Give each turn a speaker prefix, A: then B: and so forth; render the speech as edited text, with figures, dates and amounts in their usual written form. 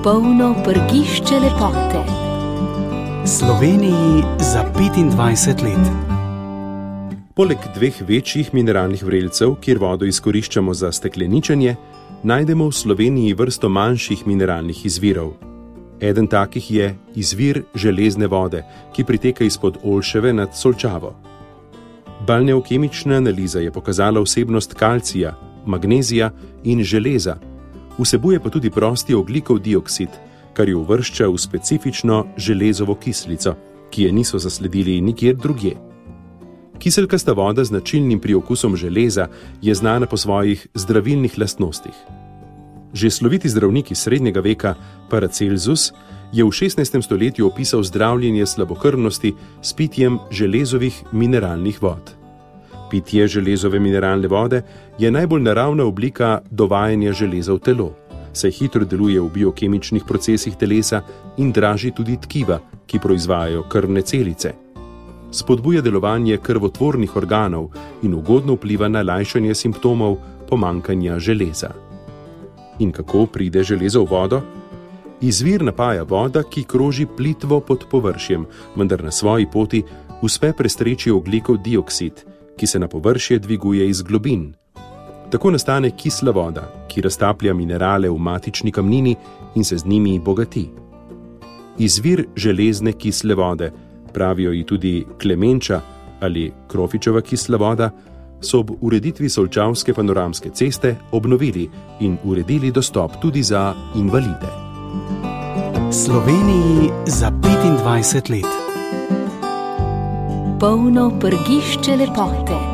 A: Polno prgišče lepote.
B: Sloveniji za 25 let.
C: Poleg dveh večjih mineralnih vrelcev, kjer vodo izkoriščamo za stekleničenje, najdemo v Sloveniji vrsto manjših mineralnih izvirov. Eden takih je izvir železne vode, ki priteka izpod Olševe nad Solčavo. Balneokemična analiza je pokazala vsebnost kalcija, magnezija in železa, vsebuje pa tudi prosti ogljikov dioksid, kar jo uvršča v specifično železovo kislico, ki je niso zasledili nikjer drugje. Kiselkasta voda z značilnim priokusom železa je znana po svojih zdravilnih lastnostih. Že sloviti zdravnik iz srednjega veka Paracelsus je v 16. stoletju opisal zdravljenje slabokrvnosti s pitjem železovih mineralnih vod. Pitje železove mineralne vode je najbolj naravna oblika dovajanja železa v telo, saj hitro deluje v biokemičnih procesih telesa in draži tudi tkiva, ki proizvajajo krvne celice. Spodbuja delovanje krvotvornih organov in ugodno vpliva na lajšanje simptomov pomanjkanja železa. In kako pride železo v vodo? Izvir napaja voda, ki kroži plitvo pod površjem, vendar na svoji poti uspe prestreči ogljikov dioksid, ki se na površje dviguje iz globin. Tako nastane kisla voda, ki raztaplja minerale v matični kamnini in se z njimi bogati. Izvir železne kisle vode, pravijo ji tudi klemenča ali krofičeva kisla voda, so ob ureditvi solčavske panoramske ceste obnovili in uredili dostop tudi za invalide.
B: Sloveniji za 25 let.
A: Polno prgišče lepote.